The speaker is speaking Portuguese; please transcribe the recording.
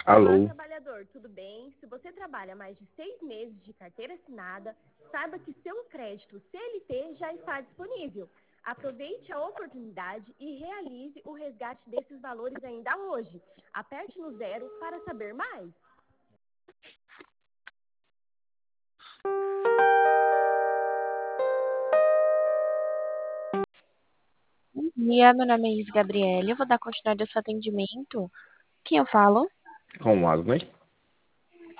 Olá, Alô? trabalhador, tudo bem? Se você trabalha mais de 6 meses de carteira assinada, saiba que seu crédito CLT já está disponível. Aproveite a oportunidade e realize o resgate desses valores ainda hoje. Aperte no zero para saber mais. Bom dia, meu nome é Gabriela. Eu vou dar continuidade ao seu atendimento. Quem eu falo? Com o Asney?